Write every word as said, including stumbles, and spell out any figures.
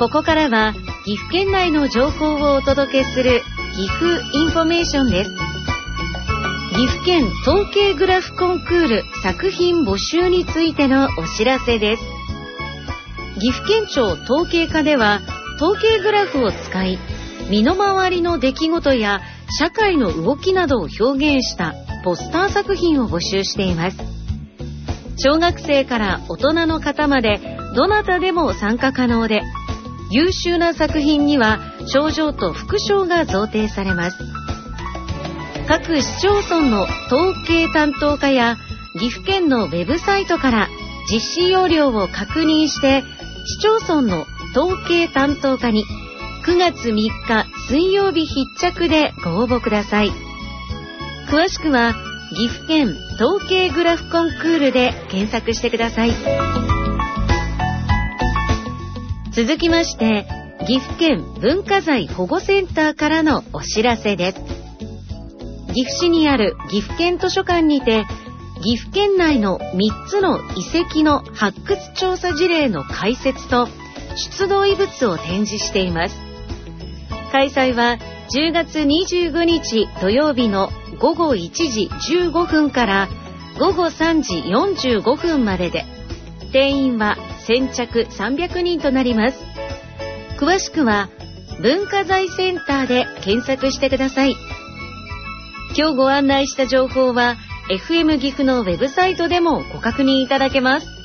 ここからは岐阜県内の情報をお届けする岐阜インフォメーションです。岐阜県統計グラフコンクール作品募集についてのお知らせです。岐阜県庁統計課では統計グラフを使い、身の回りの出来事や社会の動きなどを表現したポスター作品を募集しています。小学生から大人の方までどなたでも参加可能で、優秀な作品には賞状と副賞が贈呈されます。各市町村の統計担当課や岐阜県のウェブサイトから実施要領を確認して、市町村の統計担当課にくがつみっか水曜日必着でご応募ください。詳しくは岐阜県統計グラフコンクールで検索してください。続きまして、岐阜県文化財保護センターからのお知らせです。岐阜市にある岐阜県図書館にて、岐阜県内のみっつの遺跡の発掘調査事例の解説と出土遺物を展示しています。開催はじゅうがつにじゅうごにち土曜日のごごいちじじゅうごふんからごごさんじよんじゅうごふんまでで、定員は先着さんびゃくにんとなります。詳しくは文化財センターで検索してください。今日ご案内した情報は エフエム 岐阜のウェブサイトでもご確認いただけます。